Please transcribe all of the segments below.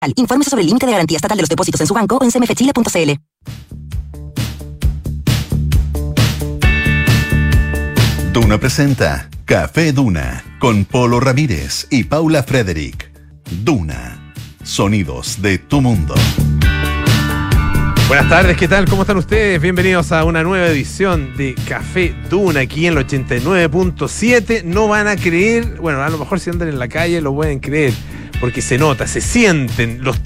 Infórmese sobre el límite de garantía estatal de los depósitos en su banco o en cmfchile.cl. Duna presenta Café Duna con Polo Ramírez y Paula Frederick. Duna, sonidos de tu mundo. Buenas tardes, ¿qué tal? ¿Cómo están ustedes? Bienvenidos a una nueva edición de Café Duna aquí en el 89.7. No van a creer, bueno, a lo mejor si andan en la calle lo pueden creer, porque se nota, se sienten los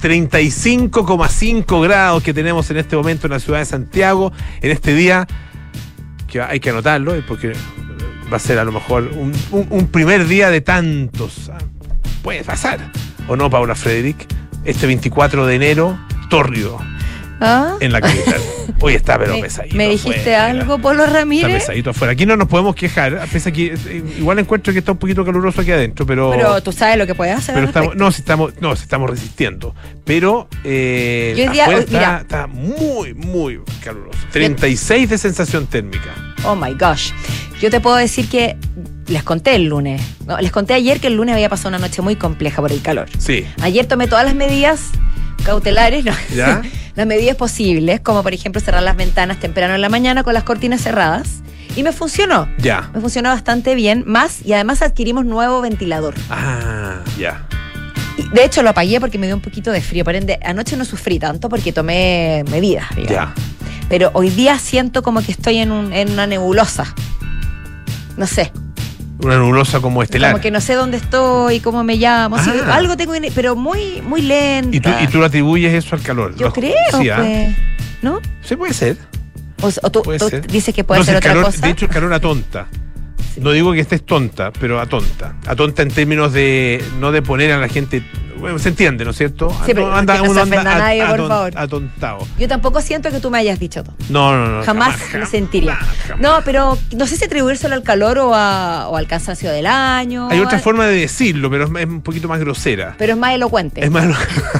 35,5 grados que tenemos en este momento en la ciudad de Santiago, en este día, que hay que anotarlo, porque va a ser a lo mejor un primer día de tantos. Puede pasar, ¿o no, Paula Frederick? Este 24 de enero, tórrido. En la capital. Hoy está pero pesadito. ¿Me dijiste afuera, algo, Polo Ramírez? Está pesadito afuera. Aquí no nos podemos quejar, pese a que igual encuentro que está un poquito caluroso aquí adentro, pero tú sabes lo que puedes hacer. Pero estamos resistiendo. Pero afuera está muy, muy caluroso. 36 de sensación térmica. Oh my gosh. Yo te puedo decir que les conté el lunes. No, les conté ayer que el lunes había pasado una noche muy compleja por el calor. Sí. Ayer tomé todas las medidas cautelares, ¿no? ¿Ya? Las medidas posibles, como por ejemplo cerrar las ventanas temprano en la mañana con las cortinas cerradas. Y me funcionó. Ya. Me funcionó bastante bien. Y además adquirimos nuevo ventilador. Ah, ya. Y de hecho lo apagué porque me dio un poquito de frío. Por ende, anoche no sufrí tanto porque tomé medidas, digamos. Ya. Pero hoy día siento como que estoy en una nebulosa. No sé. Una nebulosa como estelar. Como que no sé dónde estoy, cómo me llamo. Sí, algo tengo, pero muy, muy lenta. ¿Y tú le atribuyes eso al calor? Yo creo, sí, pues. ¿No? Sí, puede ser. O tú dices que puede ser otra cosa. De hecho, el calor atonta. Sí. No digo que estés tonta, pero atonta. Atonta en términos de no de poner a la gente. Bueno, se entiende, ¿no es cierto? Sí, pero no se ofenda a nadie, por favor. Atontado. Yo tampoco siento que tú me hayas dicho todo. No. Jamás lo sentiría. Jamás. No, pero no sé si atribuírselo al calor o al cansancio del año. Hay otra forma de decirlo, pero es un poquito más grosera. Pero es más elocuente. Es más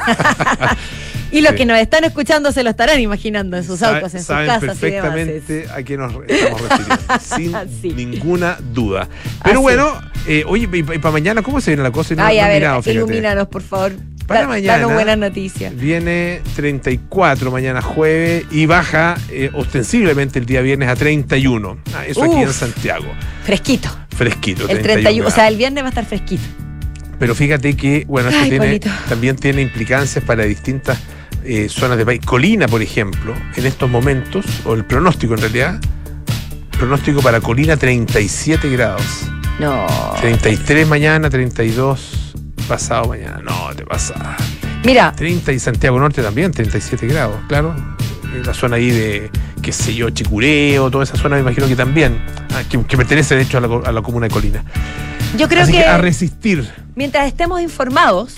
Y los que nos están escuchando se lo estarán imaginando en sus autos, en sus casas. Perfectamente a qué nos estamos refiriendo, sin ninguna duda. Pero bueno, oye, y para mañana, ¿cómo se viene la cosa? A ver, ilumínanos, por favor. Para mañana. Danos buenas noticias. Viene 34 mañana jueves y baja ostensiblemente el día viernes a 31. Eso aquí en Santiago. Fresquito. El 31. O sea, el viernes va a estar fresquito. Pero fíjate que, bueno, esto también tiene implicancias para distintas zonas del país. Colina, por ejemplo, en estos momentos, o el pronóstico en realidad, pronóstico para Colina 37 grados. No. 33 mañana, 32 pasado mañana. No, te pasa. Mira. 30 y Santiago Norte también, 37 grados, claro. La zona ahí de, qué sé yo, Chicureo, toda esa zona me imagino que también, que pertenece de hecho a la comuna de Colina. Yo creo Así que a resistir. Mientras estemos informados,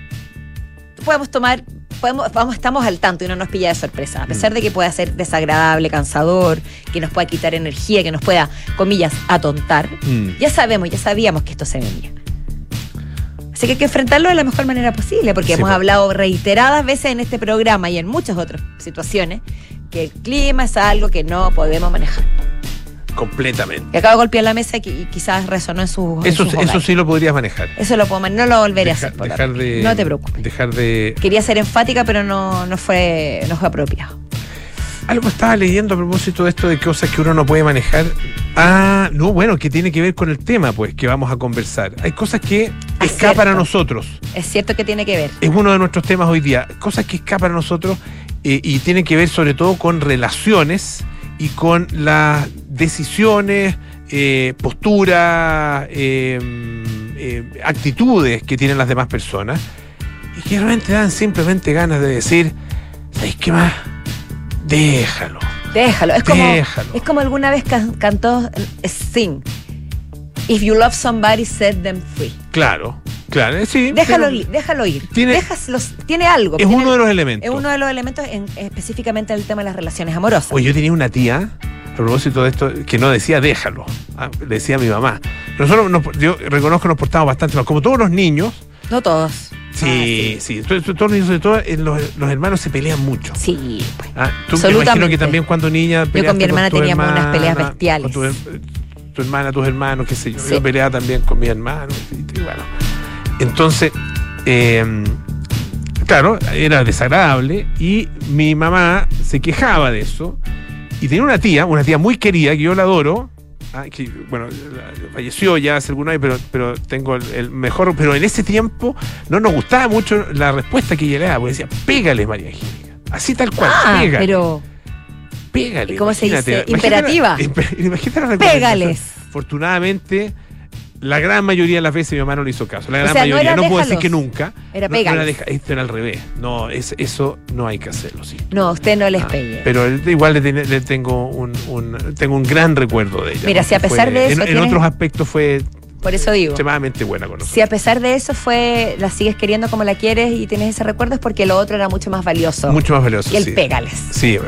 estamos al tanto y no nos pilla de sorpresa. A pesar de que pueda ser desagradable, cansador, que nos pueda quitar energía, que nos pueda, comillas, atontar, ya sabíamos que esto se venía. Así que hay que enfrentarlo de la mejor manera posible, porque hemos hablado reiteradas veces en este programa y en muchas otras situaciones que el clima es algo que no podemos manejar. Completamente. Y acabo de golpear la mesa y quizás resonó en sus Eso sí lo podrías manejar. Eso lo puedo manejar, no lo volveré a hacer. No te preocupes. Quería ser enfática, pero no fue apropiado. Algo estaba leyendo a propósito de esto de cosas que uno no puede manejar. Que tiene que ver con el tema, pues, que vamos a conversar. Hay cosas que escapan a nosotros. Es cierto que tiene que ver. Es uno de nuestros temas hoy día. Cosas que escapan a nosotros y tienen que ver sobre todo con relaciones y con las decisiones, posturas, actitudes que tienen las demás personas y que realmente dan simplemente ganas de decir, ¿sabes qué más? Déjalo. Es como alguna vez cantó Sting. If you love somebody, set them free. Claro, sí. Déjalo ir. Tiene algo. Es uno de los elementos. Es uno de los elementos específicamente en el tema de las relaciones amorosas. Oye, yo tenía una tía, a propósito de esto, que no decía déjalo. Le decía a mi mamá. Yo reconozco que nos portamos bastante mal. Como todos los niños. No todos. Sí. Todos los niños, sobre todo los hermanos se pelean mucho. Sí, pues. Tú me imagino que también cuando niña peleaste. Yo con mi hermana teníamos unas peleas bestiales. Con tu hermana, tus hermanos, qué sé yo. Sí. Yo peleaba también con mi hermano. Y bueno. Entonces, claro, era desagradable y mi mamá se quejaba de eso y tenía una tía muy querida, que yo la adoro, que, bueno, falleció ya hace algunos años, pero tengo el mejor, pero en ese tiempo no nos gustaba mucho la respuesta que ella le daba, porque decía, pégale, María Angélica, así tal cual, pégale. Pero pégale. ¿cómo se dice? Imperativa. Imagínate la Pégales. Afortunadamente, la gran mayoría de las veces mi mamá no le hizo caso. La gran O sea, mayoría, no no puedo déjalos. decir que nunca. Era no pégales. esto era al revés. No, eso no hay que hacerlo, sí. No, usted no les pegue. Pero igual le tengo un gran recuerdo de ella. Mira, si a porque pesar de eso en otros aspectos fue por eso digo, extremadamente buena con nosotros. si a pesar de eso la sigues queriendo como la quieres y tienes ese recuerdo, es porque lo otro era mucho más valioso. Mucho más valioso, que el sí. pégales. Sí,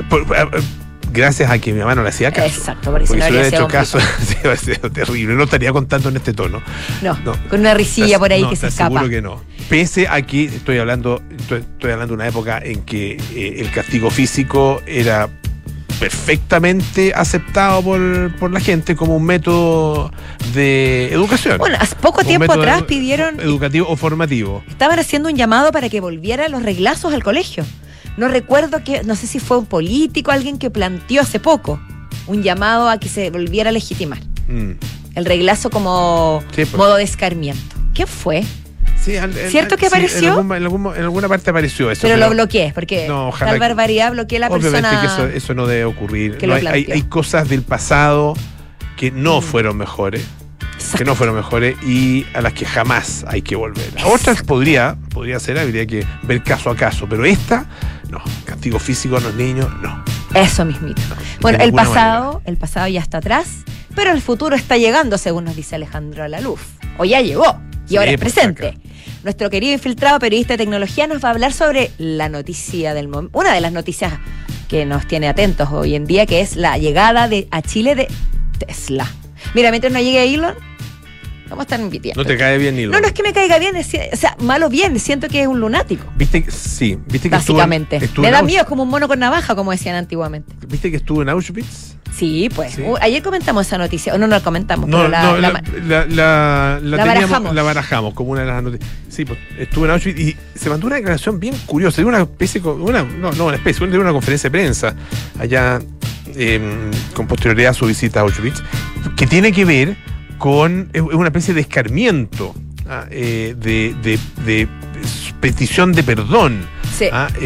gracias a que mi mamá no le hacía caso. Exacto, porque si no si le habría hubiera hecho sido caso, sí, hubiera sido terrible. No estaría contando en este tono. No, con una risilla por ahí que se escapa. Seguro que no. Pese a que estoy hablando de una época en que el castigo físico era perfectamente aceptado por la gente como un método de educación. Bueno, hace poco tiempo atrás pidieron educativo o formativo. Estaban haciendo un llamado para que volvieran los reglazos al colegio. No recuerdo no sé si fue un político, alguien que planteó hace poco un llamado a que se volviera a legitimar el reglazo como modo de escarmiento. ¿Qué fue? Sí, ¿Cierto que apareció? En alguna parte apareció eso. Pero lo bloqueé, porque tal barbaridad bloqueé la persona. Obviamente que eso no debe ocurrir. Que no, hay cosas del pasado que no fueron mejores. Exacto. Que no fueron mejores y a las que jamás hay que volver. A otras podría ser, habría que ver caso a caso, pero esta, no. Castigo físico a los niños, no. Eso mismito. No, bueno, el pasado ya está atrás, pero el futuro está llegando, según nos dice Alejandro Laluf. O ya llegó, y ahora es presente. Acá. Nuestro querido infiltrado periodista de tecnología nos va a hablar sobre la noticia del momento, una de las noticias que nos tiene atentos hoy en día, que es la llegada a Chile de Tesla. Mira, mientras no llegue Elon, vamos a estar invirtiendo. No te cae bien Elon. No es que me caiga bien, o sea, malo bien, siento que es un lunático. Viste que básicamente. estuvo Le da miedo, es como un mono con navaja, como decían antiguamente. ¿Viste que estuvo en Auschwitz? Sí, pues. Sí. Ayer comentamos esa noticia, o no la comentamos, No, pero la barajamos. La barajamos como una de las noticias. Sí, pues estuvo en Auschwitz y se mandó una declaración bien curiosa, de una especie, de una conferencia de prensa allá con posterioridad a su visita a Auschwitz, que tiene que ver con una especie de escarmiento, de petición de perdón. Sí.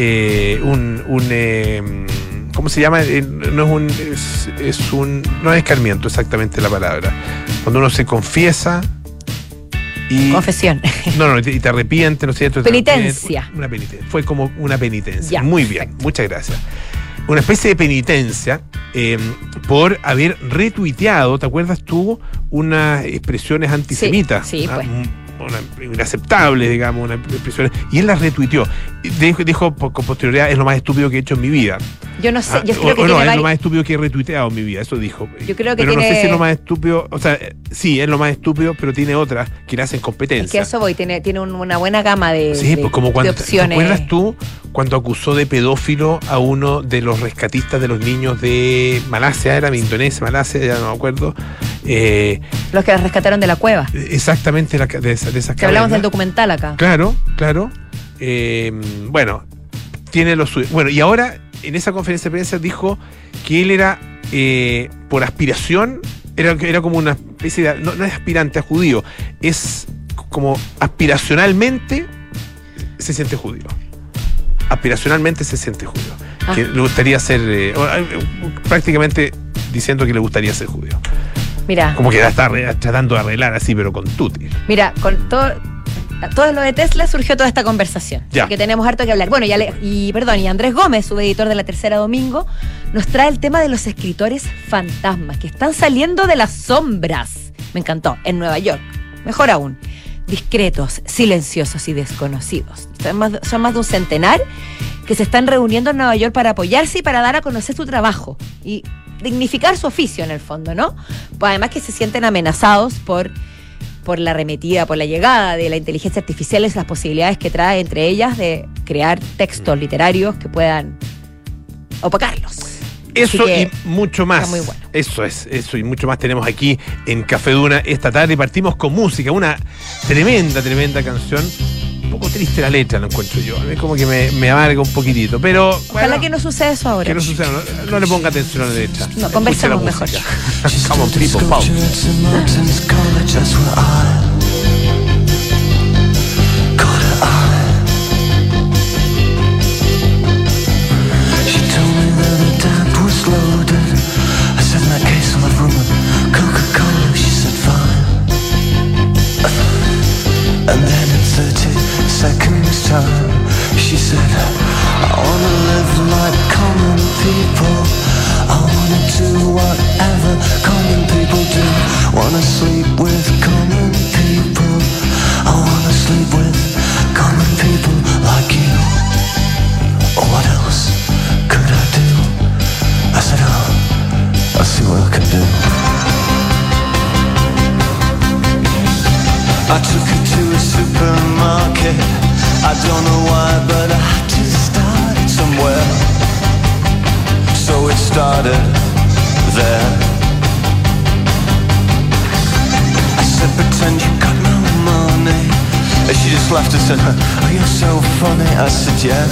¿Cómo se llama? No es escarmiento exactamente la palabra. Cuando uno se confiesa y... Confesión. No, y te arrepientes, ¿no es cierto? Penitencia. Una penitencia. Fue como una penitencia. Ya, muy bien, perfecto. muchas gracias. Una especie de penitencia por haber retuiteado, ¿te acuerdas tú? Unas expresiones antisemitas. Sí, pues. Inaceptables, digamos, unas expresiones. Y él las retuiteó. Dijo con posterioridad, es lo más estúpido que he hecho en mi vida. Yo no sé, yo creo que no, tiene es lo más estúpido que he retuiteado en mi vida, eso dijo. Yo creo que pero tiene... no sé si es lo más estúpido, o sea, sí, es lo más estúpido, pero tiene otras que le hacen competencia. Es que eso voy, tiene una buena gama de, sí, pues como cuando, de opciones. ¿te acuerdas tú cuando acusó de pedófilo a uno de los rescatistas de los niños de Malasia, era Indonesia, Malasia, ya no me acuerdo? Los que las rescataron de la cueva. Exactamente, de esas Que hablamos del documental acá. Claro. Bueno, tiene lo suyo. Bueno, y ahora en esa conferencia de prensa dijo que él era, por aspiración, era como una especie de... No es aspirante a judío, es como aspiracionalmente se siente judío. Aspiracionalmente se siente judío. Que le gustaría ser... prácticamente diciendo que le gustaría ser judío. Mira. Como que la está tratando de arreglar así, pero con tutti. Mira, con todo lo de Tesla surgió toda esta conversación. Ya. Que tenemos harto que hablar. Bueno, y Andrés Gómez, subeditor de La Tercera Domingo, nos trae el tema de los escritores fantasmas que están saliendo de las sombras. Me encantó. En Nueva York. Mejor aún. Discretos, silenciosos y desconocidos. Son más de un centenar que se están reuniendo en Nueva York para apoyarse y para dar a conocer su trabajo. Y dignificar su oficio en el fondo, ¿no? Pues además que se sienten amenazados por la arremetida, por la llegada de la inteligencia artificial y las posibilidades que trae, entre ellas, de crear textos literarios que puedan opacarlos. Eso y mucho más. Está muy bueno. Eso y mucho más tenemos aquí en Café Duna esta tarde. Y partimos con música, una tremenda canción poco triste la letra, lo encuentro yo. A mí como que me amarga un poquitito. Pero Ojalá bueno, que no suceda eso ahora. que no suceda, no le ponga atención a la letra. No, conversemos mejor. Come on, people, pause. And then in 30 seconds time she said, I wanna live like common people, I wanna do whatever common people do, wanna sleep with common people, I wanna sleep with common people like you. Oh, what else could I do? I said, oh, I'll see what I can do. I took her to a supermarket, I don't know why, but I had to start somewhere. So it started there. I said, pretend you got no money. And she just laughed and said, oh, you're so funny. I said, yeah.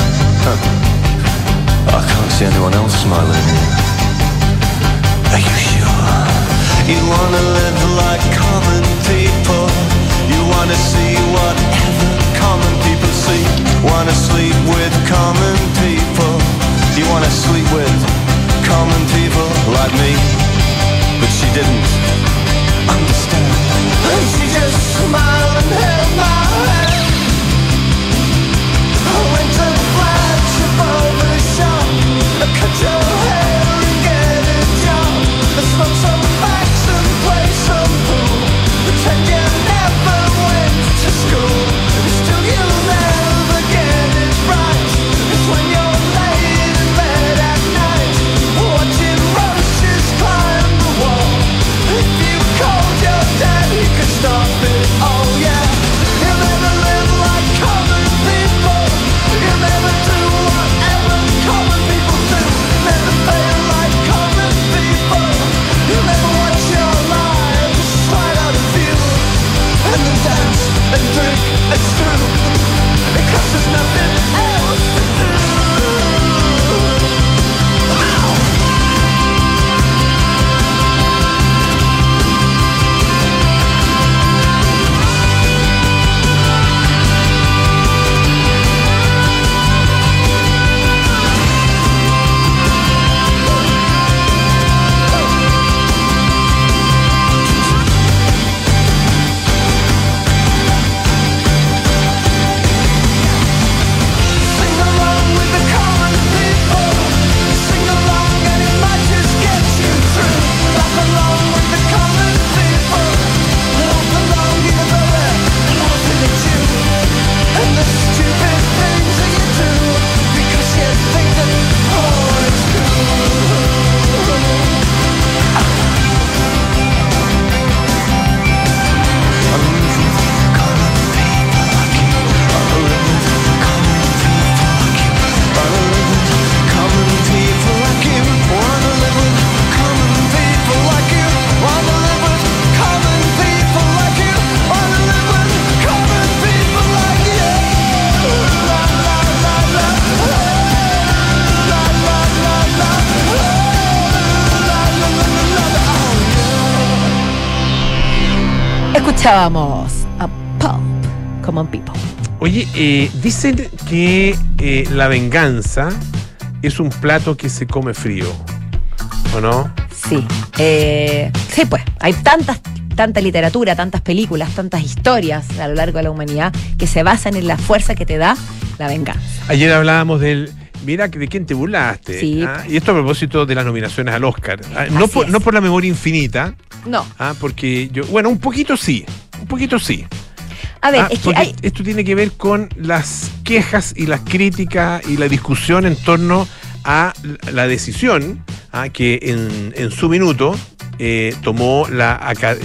I can't see anyone else smiling. Are you sure? You wanna live like common people, you wanna see whatever common people see, wanna sleep with common people, you wanna sleep with common people like me. But she didn't understand, and she just smiled and held my hand. I went to the flagship over shop, I cut your hair and get a job, I smoke some facts and play some pool, pretend you never went to school, still you'll never get it right. It's when you're laid in bed at night, watching roaches climb the wall. If you called your dad, he could stop it. Oh yeah, you'll never live like common people, you'll never do whatever common people do, never fail like common people, you'll never watch your life slide out of view, and then dance and drink and screw, because there's nothing else to do. Sing along with the common people, sing along and it might just get you through. Laugh along with the common people, laugh along even though they're laughing at you, and the stupid things that you do, because you think that, oh, it's cool. I live with common people like you, I live with common people like you, I live with common people like you, wanna live with common people like you, wanna live with common people like you, wanna live with common people like you. La la la la, la la la la, la la la la, oh yeah. Escuchábamos a Pulp, Common People. Oye, dicen que la venganza es un plato que se come frío, ¿o no? Sí, sí, pues hay tanta literatura, tantas películas, tantas historias a lo largo de la humanidad que se basan en la fuerza que te da la venganza. Ayer hablábamos del... Mira, ¿de quién te burlaste? Sí. Y esto a propósito de las nominaciones al Oscar. Así es. No por la memoria infinita, No, porque yo... Bueno, un poquito sí. a ver, es que porque hay... esto tiene que ver con las quejas y las críticas y la discusión en torno a la decisión que en su minuto tomó la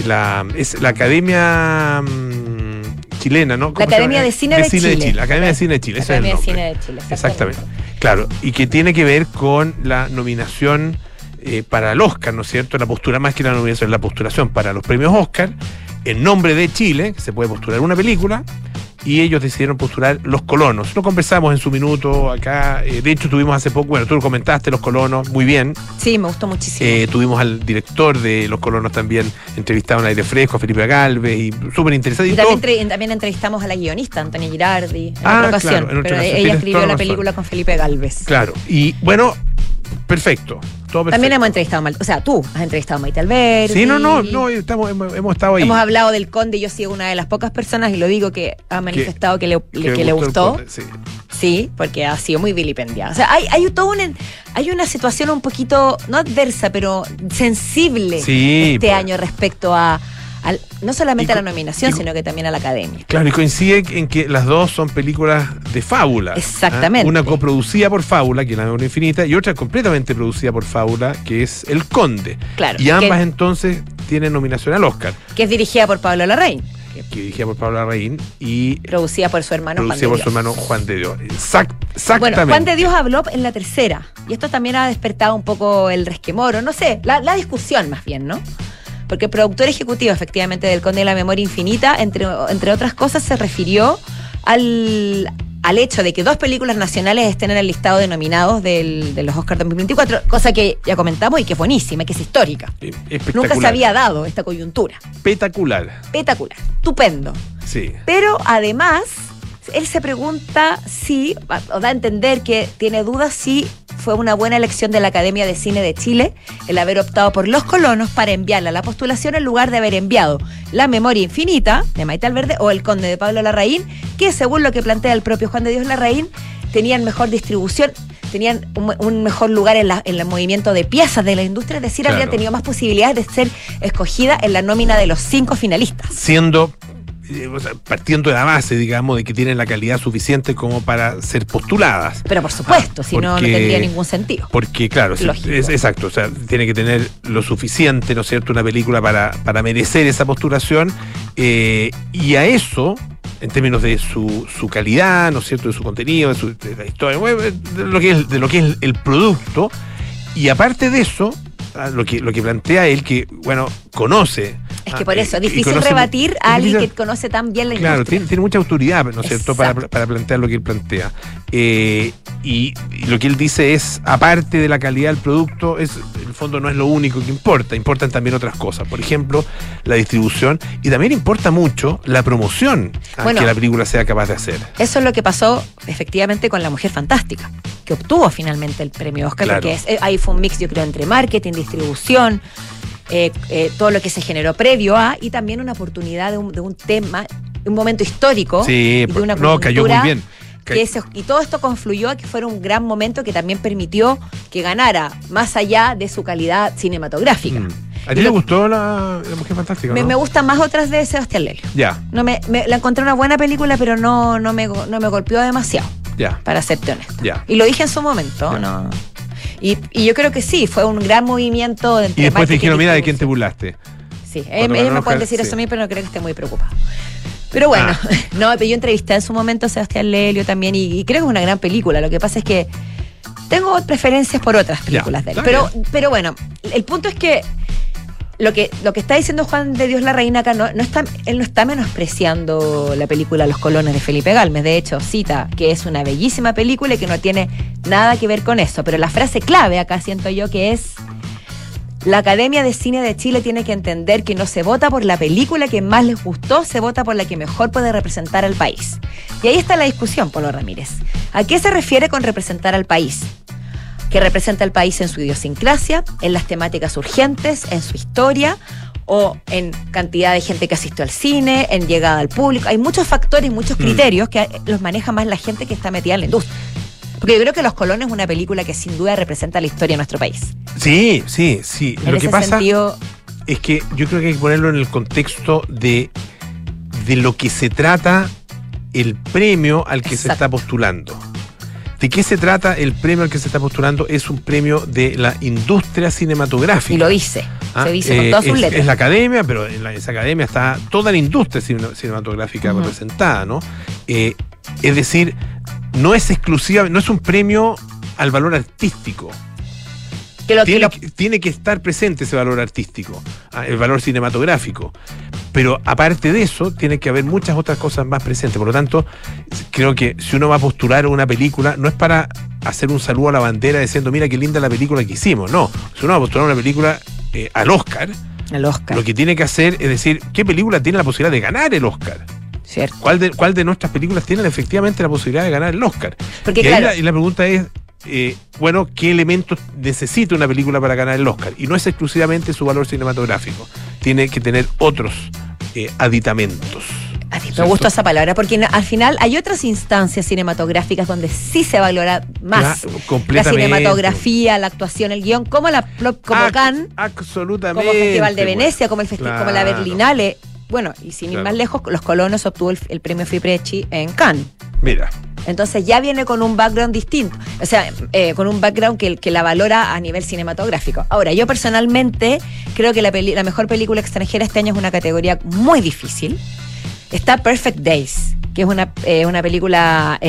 Academia chilena, ¿no? La Academia de Cine de Chile. La Academia de Cine de Chile, ese es el Academia de nombre. Cine de Chile, Exactamente. Claro, y que tiene que ver con la nominación para el Oscar, ¿no es cierto? La postura, más que la nominación, la postulación para los premios Oscar, en nombre de Chile, que se puede postular una película, y ellos decidieron postular Los Colonos. Lo conversamos en su minuto acá, de hecho tuvimos hace poco, bueno, tú lo comentaste, Los Colonos, muy bien. Sí, me gustó muchísimo. Tuvimos al director de Los Colonos también entrevistado en Aire Fresco, a Felipe Galvez, y súper interesante. Y también entrevistamos a la guionista, Antonia Girardi, en otra ocasión, claro, en otra pero ocasión. ella escribió la razón. película con Felipe Galvez. Claro, y bueno, perfecto. Todo perfecto. También hemos entrevistado o sea, tú has entrevistado a Maite Alberti. Sí, no, hemos estado ahí. Hemos hablado del Conde, yo soy una de las pocas personas, y lo digo, que ha manifestado que le gustó. El Conde, sí. Sí, porque ha sido muy vilipendiada. O sea, hay una situación un poquito, no adversa, pero sensible este año respecto a no solamente a la nominación, sino que también a la academia. Claro, y coincide en que las dos son películas de Fábula. Exactamente. Una coproducida por Fábula, que es La Memoria Infinita, y otra completamente producida por Fábula, que es El Conde. Claro. Y ambas entonces tienen nominación al Oscar. Que es dirigida por Pablo Larraín. Que dirigida por Pablo Larraín y producida por su hermano Juan de Dios. Exactamente. Bueno, Juan de Dios habló en la tercera, y esto también ha despertado un poco el resquemor, no sé, la discusión más bien, ¿no? Porque el productor ejecutivo, efectivamente, del Conde de la Memoria Infinita, entre otras cosas, se refirió al hecho de que 2 películas nacionales estén en el listado de nominados de los Oscars 2024, cosa que ya comentamos y que es buenísima, que es histórica. Espectacular. Nunca se había dado esta coyuntura. Espectacular. Estupendo. Sí. Pero además, él se pregunta o da a entender que tiene dudas si fue una buena elección de la Academia de Cine de Chile el haber optado por Los Colonos para enviarla a la postulación en lugar de haber enviado La Memoria Infinita de Maite Alberdi o El Conde de Pablo Larraín, que según lo que plantea el propio Juan de Dios Larraín, tenían mejor distribución, tenían un mejor lugar en el movimiento de piezas de la industria, es decir, Claro. habrían tenido más posibilidades de ser escogida en la nómina de los 5 finalistas. Partiendo de la base, digamos, de que tienen la calidad suficiente como para ser postuladas. Pero por supuesto, si no tendría ningún sentido. Porque, claro, exacto, o sea, tiene que tener lo suficiente, ¿no es cierto?, una película para merecer esa postulación, y a eso, en términos de su calidad, ¿no es cierto?, de su contenido, de la historia, de lo que es el producto, y aparte de eso, lo que plantea él, que, bueno, conoce. Es que por eso, es difícil rebatir a alguien que conoce tan bien la industria. Claro, tiene mucha autoridad, ¿no es cierto?, para plantear lo que él plantea. Y lo que él dice es, aparte de la calidad del producto, en el fondo no es lo único que importa, importan también otras cosas. Por ejemplo, la distribución, y también importa mucho la promoción que la película sea capaz de hacer. Eso es lo que pasó efectivamente con La Mujer Fantástica, que obtuvo finalmente el premio Oscar, Claro. porque ahí fue un mix, yo creo, entre marketing, distribución, todo lo que se generó previo a, y también una oportunidad de un tema, un momento histórico, Sí, de una cayó muy bien. y todo esto confluyó a que fuera un gran momento que también permitió que ganara más allá de su calidad cinematográfica. ¿A ti te gustó la Mujer Fantástica? Me gustan más otras de Sebastián Lelio. Ya, La encontré una buena película, pero no me golpeó demasiado, ya. para serte honesto. Ya. Y lo dije en su momento, Ya. ¿no? Y yo creo que sí, fue un gran movimiento. Y después te dijeron, mira, ¿de quién te burlaste? Sí, Cuando ellos ganó me pueden Oscar, decir sí. eso a mí, pero no creo que esté muy preocupado. Pero bueno, no, pero yo entrevisté en su momento a Sebastián Lelio también, y creo que es una gran película. Lo que pasa es que tengo preferencias por otras películas de él. Pero bueno, el punto es que lo que está diciendo Juan de Dios Larraín acá él no está menospreciando la película Los Colonos de Felipe Galmes. De hecho, cita que es una bellísima película y que no tiene nada que ver con eso. Pero la frase clave acá siento yo que es: la Academia de Cine de Chile tiene que entender que no se vota por la película que más les gustó, se vota por la que mejor puede representar al país. Y ahí está la discusión, Polo Ramírez. ¿A qué se refiere con representar al país? Que representa al país en su idiosincrasia, en las temáticas urgentes, en su historia, o en cantidad de gente que asistió al cine, en llegada al público. Hay muchos factores, muchos criterios que los maneja más la gente que está metida en la industria. Porque yo creo que Los Colonos es una película que sin duda representa la historia de nuestro país. Sí. En Lo que ese pasa sentido, es que yo creo que hay que ponerlo en el contexto de lo que se trata el premio al que se está postulando. ¿De qué se trata el premio al que se está postulando? Es un premio de la industria cinematográfica. y lo dice, se dice con todas sus letras. Es la academia, pero en esa academia está toda la industria cinematográfica representada, ¿no? Es decir, no es exclusiva, no es un premio al valor artístico. Tiene que estar presente ese valor artístico, el valor cinematográfico. Pero aparte de eso, tiene que haber muchas otras cosas más presentes. Por lo tanto, creo que si uno va a postular una película, no es para hacer un saludo a la bandera diciendo, mira qué linda la película que hicimos. No, si uno va a postular una película al Oscar, lo que tiene que hacer es decir, ¿qué película tiene la posibilidad de ganar el Oscar? Cierto. ¿Cuál de nuestras películas tienen efectivamente la posibilidad de ganar el Oscar? Porque, y claro, ahí la pregunta es, bueno, ¿qué elementos necesita una película para ganar el Oscar? Y no es exclusivamente su valor cinematográfico. Tiene que tener otros aditamentos. Me gusta esa palabra, porque al final hay otras instancias cinematográficas donde sí se valora más la cinematografía, la actuación, el guión, como Cannes, absolutamente, como el Festival de Venecia, como como la Berlinale. Bueno, y sin ir más lejos, Los Colonos obtuvo el premio Fipresci en Cannes. Mira. Entonces ya viene con un background distinto, o sea, con un background que la valora a nivel cinematográfico. Ahora, yo personalmente creo que la mejor película extranjera este año es una categoría muy difícil. Está Perfect Days, que es una película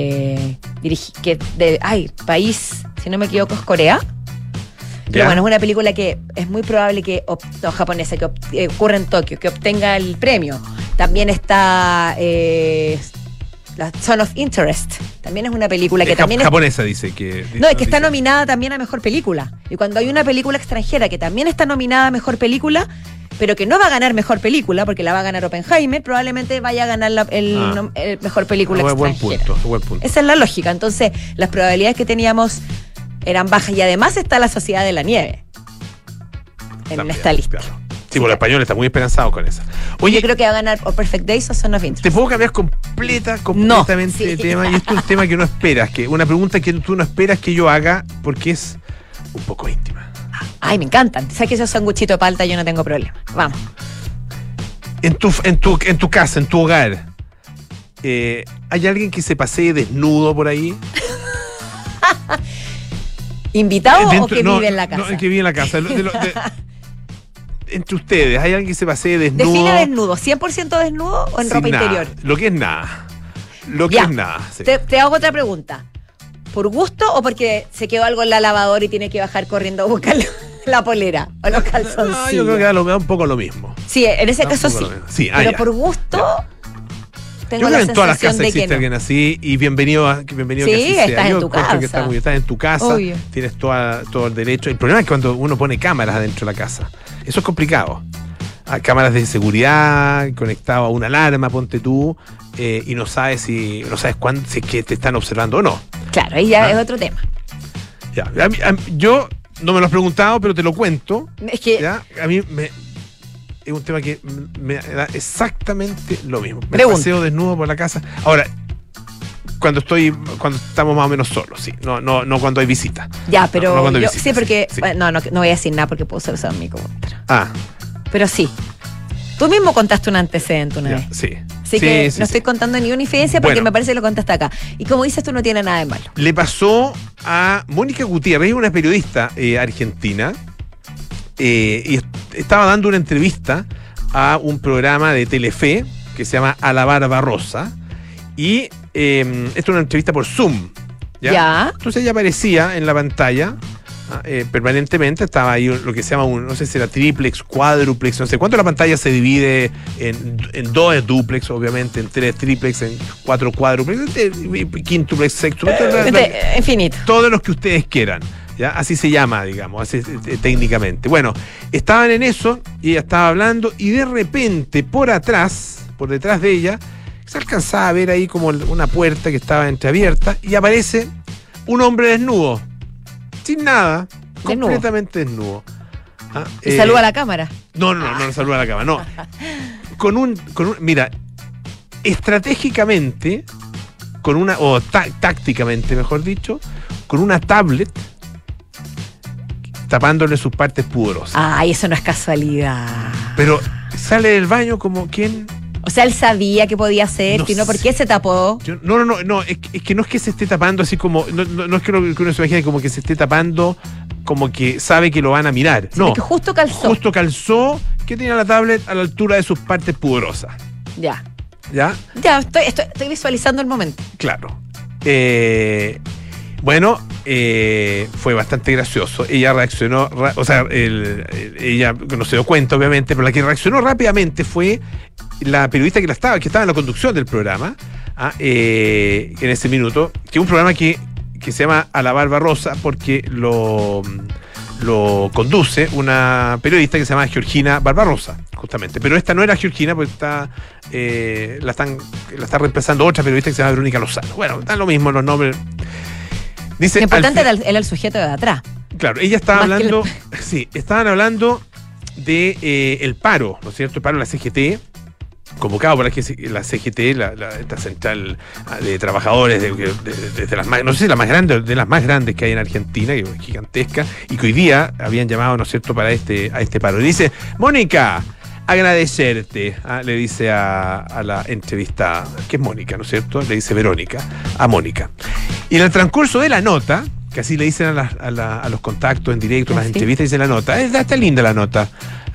país, si no me equivoco, es Corea. Pero bueno, es una película que es muy probable japonesa, que ocurre en Tokio, que obtenga el premio. También está la Zone of Interest. También es una película que también japonesa, dice que... No, es que está nominada también a Mejor Película. Y cuando hay una película extranjera que también está nominada a Mejor Película, pero que no va a ganar Mejor Película, porque la va a ganar Oppenheimer, probablemente vaya a ganar el Mejor Película extranjera. Buen punto. Esa es la lógica. Entonces, las probabilidades que teníamos eran bajas. Y además está La Sociedad de la Nieve en esta lista. Claro. Sí, por el español está muy esperanzado con esa. Oye, yo creo que va a ganar o Perfect Days o Zone of Interest. ¿Te puedo cambiar completamente de tema? Y esto es un tema que no esperas, una pregunta que tú no esperas que yo haga porque es un poco íntima. Ay, me encantan. ¿Sabes que esos sanguchitos de palta yo no tengo problema? Vamos. En tu casa, en tu hogar, ¿hay alguien que se pasee desnudo por ahí? ¿Invitado o que vive en la casa? No, que vive en la casa. Entre ustedes, ¿hay alguien que se pasee desnudo? Define desnudo, ¿100% desnudo o en ropa interior? Lo que es nada. Sí. Te hago otra pregunta. ¿Por gusto o porque se quedó algo en la lavadora y tiene que bajar corriendo a buscar la polera o los calzoncillos? No, yo creo que da un poco lo mismo. Sí, en ese caso sí. Pero por gusto... Tengo la sensación en todas las casas existe alguien así y bienvenido que así sea. Estás en tu casa. Estás en tu casa, obvio. Tienes todo el derecho. El problema es que cuando uno pone cámaras adentro de la casa, eso es complicado. Hay cámaras de seguridad conectado a una alarma, ponte tú, y no sabes cuándo, si es que te están observando o no. Claro, ahí ya es otro tema. Ya, yo no me lo has preguntado, pero te lo cuento. Es que ¿ya? A mí es un tema que me da exactamente lo mismo. Me paseo desnudo por la casa. Ahora, cuando estamos más o menos solos, sí. No cuando hay visita. Ya, pero no yo, sí, porque sí. Bueno, no voy a decir nada porque puedo ser usado en mi contra. Pero sí. Tú mismo contaste un antecedente una vez. Sí. Así que no estoy contando ni una infidencia porque me parece que lo contaste acá. Y como dices, tú no tiene nada de malo. Le pasó a Mónica Gutiérrez, una periodista argentina, y estaba dando una entrevista a un programa de Telefe que se llama A la Barba Rosa, y esto es una entrevista por Zoom. ¿Ya? Entonces ella aparecía en la pantalla permanentemente, estaba ahí lo que se llama no sé si era triplex, cuádruplex, no sé cuánto. La pantalla se divide en 2 es duplex, obviamente, en 3 triplex, en 4 cuádruplex, quíntuplex, sextuplex, infinito. Todos los que ustedes quieran. ¿Ya? Así se llama, digamos, así, técnicamente. Bueno, estaban en eso y ella estaba hablando y de repente por detrás de ella, se alcanzaba a ver ahí como una puerta que estaba entreabierta y aparece un hombre desnudo, sin nada, completamente desnudo. ¿Y saluda a la cámara? No saluda a la cámara, no. Mira, estratégicamente, tácticamente, mejor dicho, con una tablet tapándole sus partes pudorosas. Ay, eso no es casualidad. Pero sale del baño como quien... O sea, él sabía que podía hacer, sino ¿por qué se tapó? No, es que no es que se esté tapando así como... No es que uno se imagine como que se esté tapando como que sabe que lo van a mirar. No, es que justo calzó. Que tenía la tablet a la altura de sus partes pudorosas. Ya. ¿Ya? Ya, estoy visualizando el momento. Claro. Bueno, fue bastante gracioso. Ella reaccionó, ella no se dio cuenta, obviamente, pero la que reaccionó rápidamente fue la periodista que estaba en la conducción del programa, en ese minuto, que es un programa que se llama A la Barba Rosa, porque lo conduce una periodista que se llama Georgina Barbarosa, justamente. Pero esta no era Georgina, porque la está reemplazando otra periodista que se llama Verónica Lozano. Bueno, están lo mismo los nombres. Dice, lo importante era el sujeto de atrás. Claro, ella estaba hablando, sí, estaban hablando de el paro, ¿no es cierto? El paro de la CGT, convocado por la CGT, esta central de trabajadores de las más, no sé si la más grande, de las más grandes que hay en Argentina, que es gigantesca, y que hoy día habían llamado, ¿no es cierto?, para este paro. Y dice, Mónica, agradecerte, le dice a la entrevistada, que es Mónica, ¿no es cierto? Le dice Verónica a Mónica. Y en el transcurso de la nota, que así le dicen a los contactos en directo, las entrevistas, dice la nota, está linda la nota,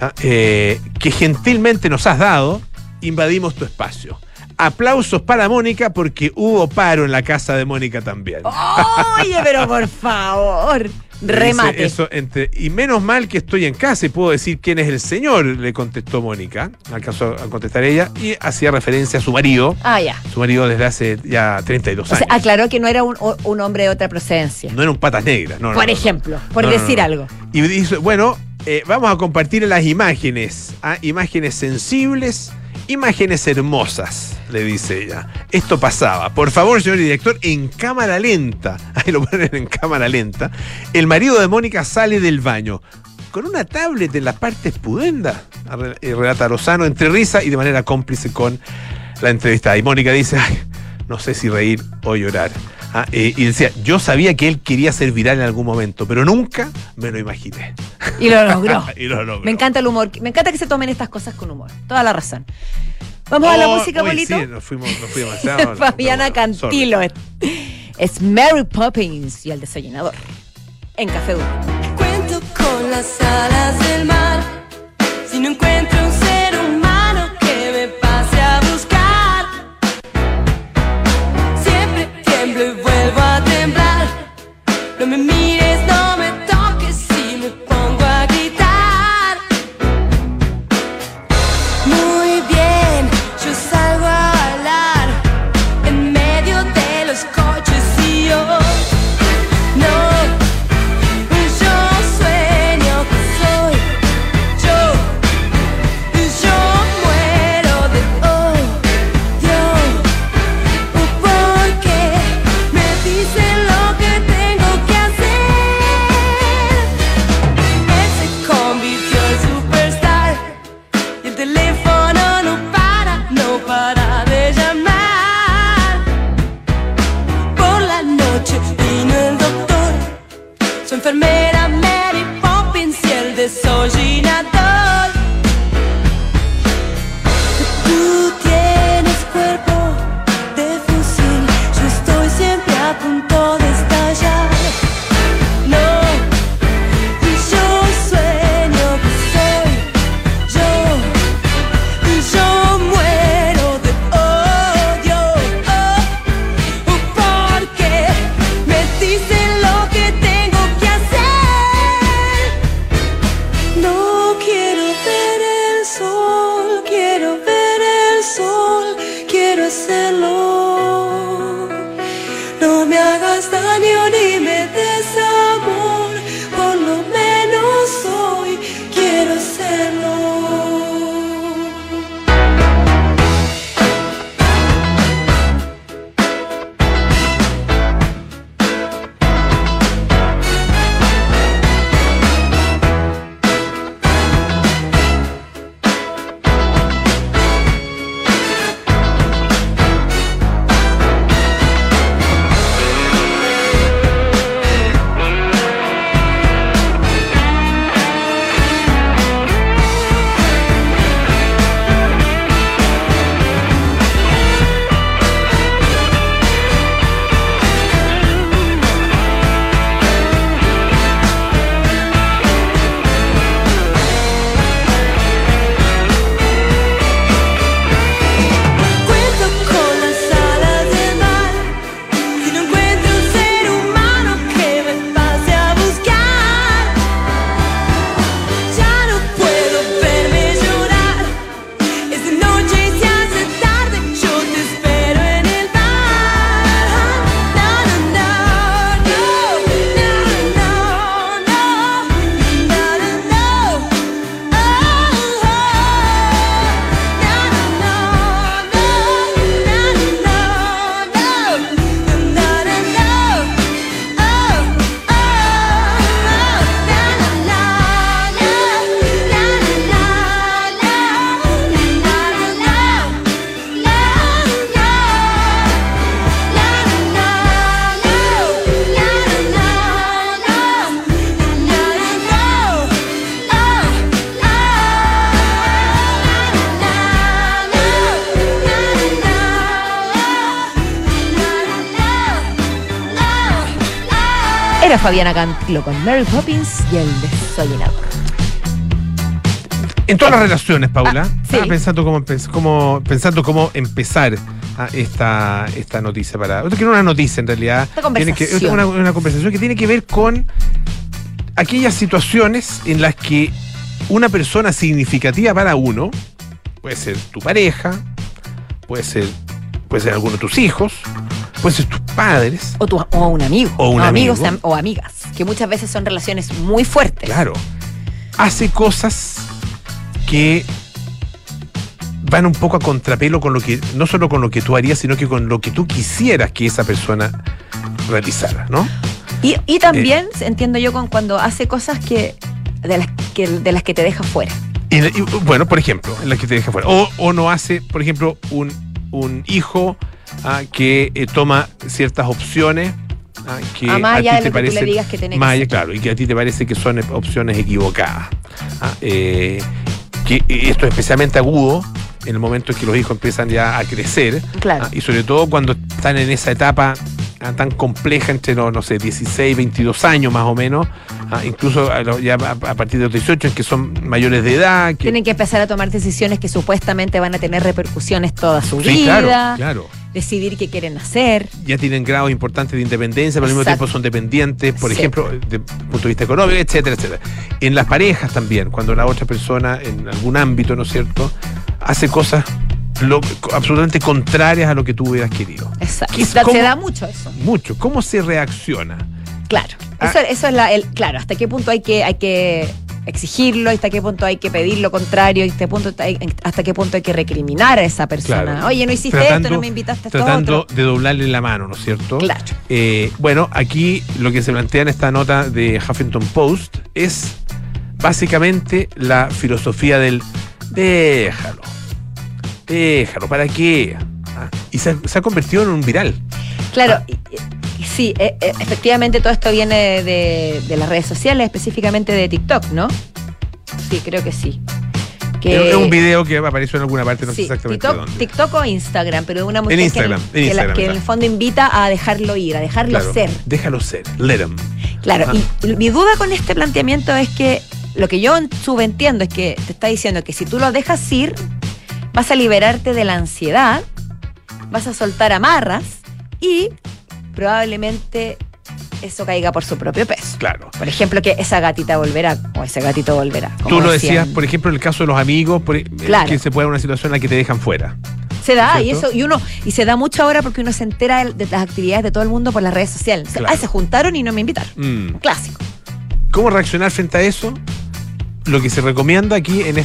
que gentilmente nos has dado, invadimos tu espacio. Aplausos para Mónica porque hubo paro en la casa de Mónica también. Oye, pero por favor, remate. Eso y menos mal que estoy en casa y puedo decir quién es el señor, le contestó Mónica. Alcanzó a contestar ella y hacía referencia a su marido. Ya. Su marido desde hace ya 32 años. O sea, aclaró que no era un hombre de otra procedencia. No era un patas negras, no. Por ejemplo, por decir algo. Y dice, bueno, vamos a compartir las imágenes. Imágenes sensibles, imágenes hermosas, le dice ella. Esto pasaba. Por favor, señor director, en cámara lenta. Ahí lo ponen en cámara lenta. El marido de Mónica sale del baño con una tablet en la parte pudenda, relata Lozano, entre risa y de manera cómplice con la entrevistada. Y Mónica dice, no sé si reír o llorar. Y decía, yo sabía que él quería ser viral en algún momento, pero nunca me lo imaginé. Y lo logró. Y lo logró. Me encanta el humor. Me encanta que se tomen estas cosas con humor. Toda la razón. Vamos a la música, Polito. Sí, nos fuimos demasiado. Fabiana Cantilo. Es Mary Poppins y el Desayunador. En Café Duna. Cuento con las alas del mar. Si no encuentro un ser humano que me pase a buscar, siempre tiemblo y vuelvo a temblar. No me mires, no me toques si me pongo a gritar. Muy bien, yo salgo a bailar en medio de los coches y yo no. Su enfermera Mary Poppins y el desollinador. Tú tienes cuerpo de fusil, yo estoy siempre a punto de estallar. No, y yo sueño que soy yo, y yo muero de odio, porque me dicen lo que tengo que hacer. Era Fabiana Cantilo con Mary Poppins y el desollinador. En todas las relaciones, Paula, sí. estaba pensando cómo empezar esta noticia para. Que no una noticia en realidad. Esta conversación. Una conversación que tiene que ver con aquellas situaciones en las que una persona significativa para uno, puede ser tu pareja, puede ser alguno de tus hijos, puede ser tus padres. O un amigo. O un amigo. Amigos o amigas. Que muchas veces son relaciones muy fuertes. Claro. Hace cosas que van un poco a contrapelo con lo que, no solo con lo que tú harías, sino que con lo que tú quisieras que esa persona realizara, ¿no? Y también entiendo yo cuando hace cosas de las que te deja fuera. Y, bueno, por ejemplo, en las que te deja fuera. O no hace, por ejemplo, un hijo que toma ciertas opciones que más a allá ti de te lo que tú le parecen, digas que tiene que más allá, ser. claro, y que a ti te parece que son opciones equivocadas. Que esto es especialmente agudo en el momento en que los hijos empiezan ya a crecer. Claro. Y sobre todo cuando están en esa etapa tan compleja entre los, 16, 22 años más o menos, incluso ya a partir de los 18, en que son mayores de edad. Que tienen que empezar a tomar decisiones que supuestamente van a tener repercusiones toda su sí, vida. Claro. Decidir qué quieren hacer. Ya tienen grados importantes de independencia, pero al mismo Exacto. tiempo son dependientes, por Sí. ejemplo, desde el punto de vista económico, etcétera, etcétera. En las parejas también, cuando la otra persona, en algún ámbito, ¿no es cierto?, hace cosas absolutamente contrarias a lo que tú hubieras querido. Exacto. ¿Cómo? Se da mucho eso. Mucho. ¿Cómo se reacciona? Claro. Eso es claro, hasta qué punto hay que exigirlo, hasta qué punto hay que pedir lo contrario, hasta qué punto hay que recriminar a esa persona. Claro. Oye, no hiciste esto, no me invitaste a esto Tratando otro. de doblarle la mano, ¿no es cierto? Claro. Bueno, aquí lo que se plantea en esta nota de Huffington Post es básicamente la filosofía del déjalo, ¿para qué? Y se ha convertido en un viral. Claro, sí, efectivamente todo esto viene de las redes sociales, específicamente de TikTok, ¿no? Sí, creo que sí. Es un video que apareció en alguna parte, no sé sí, exactamente dónde. TikTok o Instagram, pero de una mujer Instagram, que en el claro. fondo invita a dejarlo ir, a dejarlo Claro, ser. déjalo ser, let him. Claro, Ajá. y mi duda con este planteamiento es que lo que yo subentiendo es que te está diciendo que si tú lo dejas ir, vas a liberarte de la ansiedad, vas a soltar amarras y probablemente eso caiga por su propio peso. Claro. Por ejemplo, que esa gatita volverá o ese gatito volverá. como Tú lo decían. decías, por ejemplo, en el caso de los amigos, Claro. que se puede dar una situación en la que te dejan fuera. Se da, ¿cierto? y se da mucho ahora porque uno se entera de las actividades de todo el mundo por las redes sociales. Claro. Se juntaron y no me invitaron. Mm. Clásico. ¿Cómo reaccionar frente a eso? Lo que se recomienda aquí en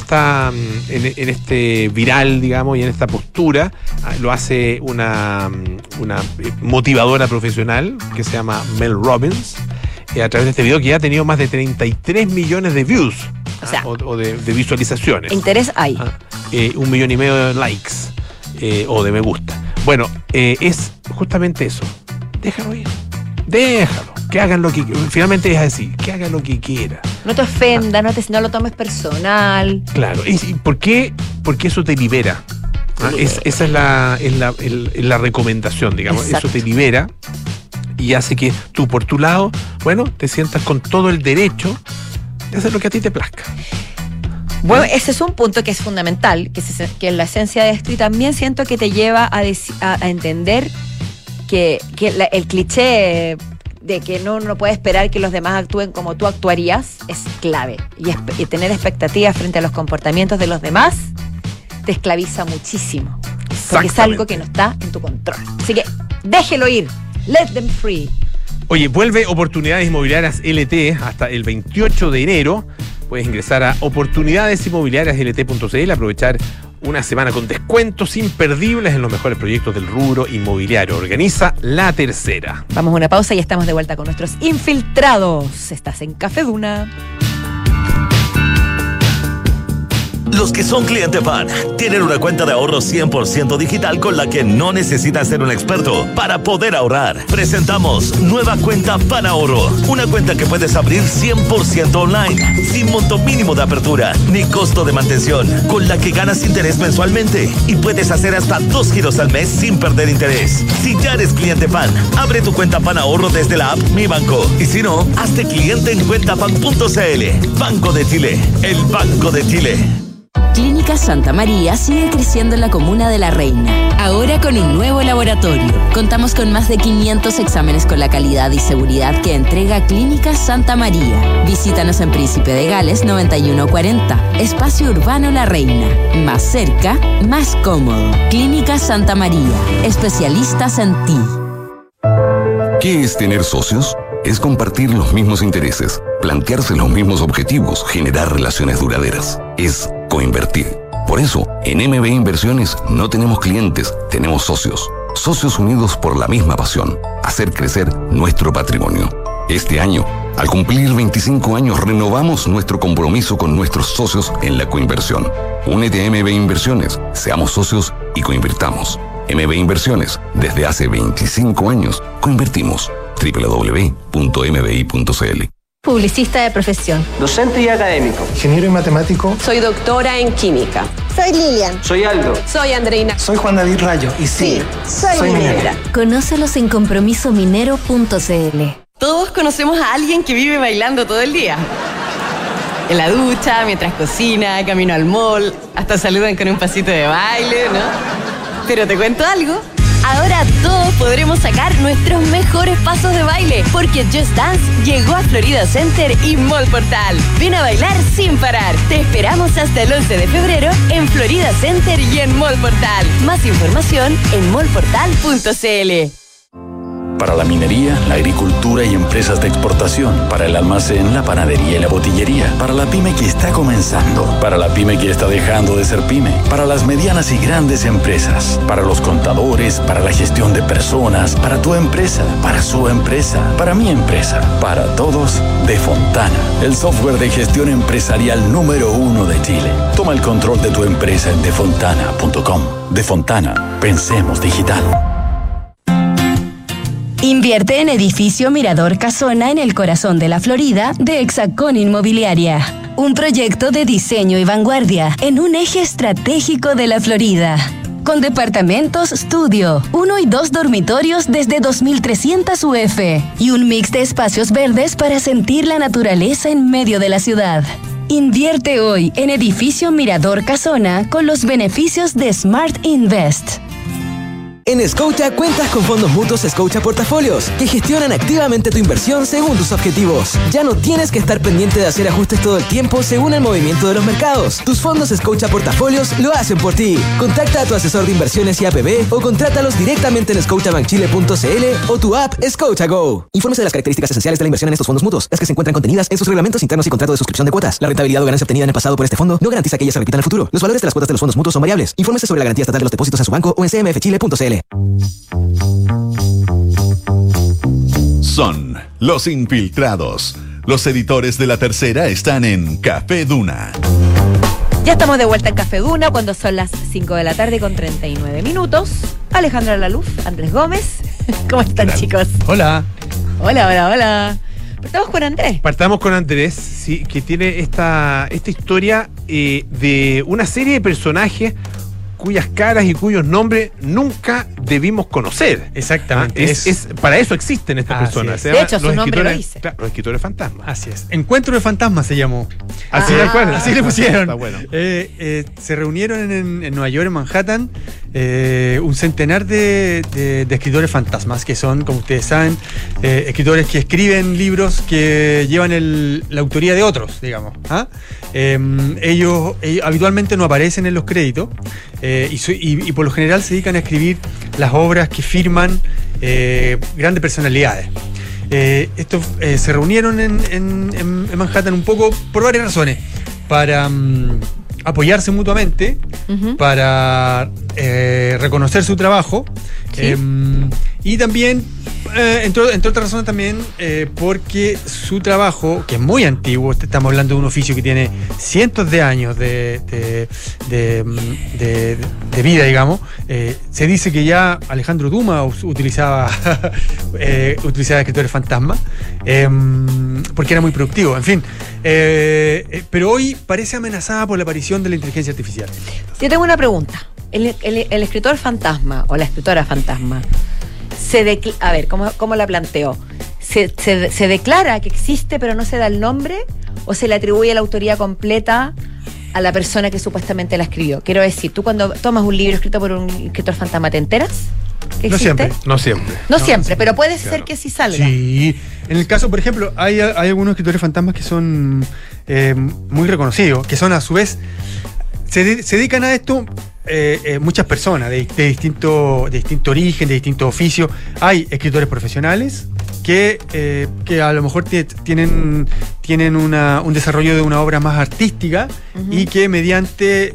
este viral, digamos, y en esta postura, lo hace una motivadora profesional que se llama Mel Robbins, a través de este video que ya ha tenido más de 33 millones de views, O sea, o de visualizaciones. Interés hay. 1,5 millones de likes o de me gusta. Bueno, es justamente eso. Déjalo ir. Déjalo. Que hagan lo que... Finalmente es así. Que hagan lo que quieran. No te ofendas, no lo tomes personal. Claro. ¿Y por qué? Porque eso te libera. Esa es la recomendación, digamos. Exacto. Eso te libera y hace que tú, por tu lado, bueno, te sientas con todo el derecho de hacer lo que a ti te plazca. Bueno, ese es un punto que es fundamental, que en la esencia de esto, y también siento que te lleva a entender que el cliché de que no puede esperar que los demás actúen como tú actuarías es clave. Y tener expectativas frente a los comportamientos de los demás te esclaviza muchísimo. Porque es algo que no está en tu control. Así que déjelo ir. Let them free. Oye, vuelve Oportunidades Inmobiliarias LT hasta el 28 de enero. Puedes ingresar a oportunidadesinmobiliariaslt.cl, aprovechar una semana con descuentos imperdibles en los mejores proyectos del rubro inmobiliario. Organiza La Tercera. Vamos a una pausa y estamos de vuelta con nuestros infiltrados. Estás en Café Duna. Los que son cliente PAN tienen una cuenta de ahorro 100% digital con la que no necesitas ser un experto para poder ahorrar. Presentamos nueva cuenta PAN Ahorro. Una cuenta que puedes abrir 100% online, sin monto mínimo de apertura ni costo de mantención, con la que ganas interés mensualmente y puedes hacer hasta 2 giros al mes sin perder interés. Si ya eres cliente PAN, abre tu cuenta PAN Ahorro desde la app Mi Banco. Y si no, hazte cliente en cuentapan.cl. Banco de Chile, el Banco de Chile. Clínica Santa María sigue creciendo en la comuna de La Reina, ahora con un nuevo laboratorio. Contamos con más de 500 exámenes con la calidad y seguridad que entrega Clínica Santa María. Visítanos en Príncipe de Gales 9140, Espacio Urbano La Reina. Más cerca, más cómodo. Clínica Santa María, especialistas en ti. ¿Qué es tener socios? Es compartir los mismos intereses, plantearse los mismos objetivos, generar relaciones duraderas. Es coinvertir. Por eso, en MB Inversiones no tenemos clientes, tenemos socios. Socios unidos por la misma pasión, hacer crecer nuestro patrimonio. Este año, al cumplir 25 años, renovamos nuestro compromiso con nuestros socios en la coinversión. Únete a MB Inversiones, seamos socios y coinvirtamos. MB Inversiones, desde hace 25 años, coinvertimos. www.mbi.cl. Publicista de profesión. Docente y académico. Ingeniero y matemático. Soy doctora en química. Soy Lilian. Soy Aldo. Soy Andreina. Soy Juan David Rayo. Y sí, soy minera. Conócelos en compromisominero.cl. Todos conocemos a alguien que vive bailando todo el día. En la ducha, mientras cocina, camino al mall, hasta saludan con un pasito de baile, ¿no? Pero te cuento algo. Ahora todos podremos sacar nuestros mejores pasos de baile, porque Just Dance llegó a Florida Center y Mall Portal. Ven a bailar sin parar. Te esperamos hasta el 11 de febrero en Florida Center y en Mall Portal. Más información en mallportal.cl. Para la minería, la agricultura y empresas de exportación. Para el almacén, la panadería y la botillería. Para la pyme que está comenzando. Para la pyme que está dejando de ser pyme. Para las medianas y grandes empresas. Para los contadores, para la gestión de personas. Para tu empresa, para su empresa, para mi empresa. Para todos, De Fontana. El software de gestión empresarial número 1 de Chile. Toma el control de tu empresa en defontana.com. De Fontana, pensemos digital. Invierte en Edificio Mirador Casona en el corazón de la Florida de Hexacón Inmobiliaria. Un proyecto de diseño y vanguardia en un eje estratégico de la Florida. Con departamentos estudio, 1 y 2 dormitorios desde 2.300 UF y un mix de espacios verdes para sentir la naturaleza en medio de la ciudad. Invierte hoy en Edificio Mirador Casona con los beneficios de Smart Invest. En Scotia cuentas con fondos mutuos Scotia Portafolios, que gestionan activamente tu inversión según tus objetivos. Ya no tienes que estar pendiente de hacer ajustes todo el tiempo según el movimiento de los mercados. Tus fondos Scotia Portafolios lo hacen por ti. Contacta a tu asesor de inversiones y APB o contrátalos directamente en scotiabankchile.cl o tu app Scotia Go. Infórmese de las características esenciales de la inversión en estos fondos mutuos, las que se encuentran contenidas en sus reglamentos internos y contrato de suscripción de cuotas. La rentabilidad o ganancia obtenida en el pasado por este fondo no garantiza que ella se repita en el futuro. Los valores de las cuotas de los fondos mutuos son variables. Infórmese sobre la garantía estatal de los depósitos en su banco o en cmfchile.cl. Son los infiltrados. Los editores de La Tercera están en Café Duna. Ya estamos de vuelta en Café Duna cuando son las 5 de la tarde con 39 minutos. Alejandra Laluf, Andrés Gómez. ¿Cómo están, chicos? Hola. Hola. Partamos con Andrés. Partamos con Andrés, sí, que tiene esta historia de una serie de personajes cuyas caras y cuyos nombres nunca debimos conocer. Exactamente. Para eso existen estas personas. De hecho, su nombre lo dice. Claro, los escritores fantasmas. Así es. Encuentro de fantasmas se llamó. Así le pusieron. Está bueno. Se reunieron en Nueva York, en Manhattan, un centenar de escritores fantasmas, que son, como ustedes saben, escritores que escriben libros que llevan la autoría de otros, digamos. Ellos habitualmente no aparecen en los créditos. Y por lo general se dedican a escribir las obras que firman grandes personalidades. Estos se reunieron en Manhattan un poco por varias razones. Para apoyarse mutuamente, para reconocer su trabajo, ¿sí? Y también, entre otras razones también, porque su trabajo, que es muy antiguo, estamos hablando de un oficio que tiene cientos de años de vida, digamos, se dice que ya Alejandro Dumas utilizaba escritores fantasma, porque era muy productivo, en fin. Pero hoy parece amenazada por la aparición de la inteligencia artificial. Yo tengo una pregunta. El escritor fantasma o la escritora fantasma, a ver, ¿cómo la planteo? ¿Se declara que existe pero no se da el nombre? ¿O se le atribuye la autoría completa a la persona que supuestamente la escribió? Quiero decir, tú cuando tomas un libro escrito por un escritor fantasma, ¿te enteras? No siempre. No siempre, pero puede ser que sí salga. Sí. En el caso, por ejemplo, hay algunos escritores fantasmas que son muy reconocidos, que son a su vez, se dedican a esto muchas personas de distinto origen, de distinto oficio. Hay escritores profesionales que a lo mejor tienen un desarrollo de una obra más artística, y que mediante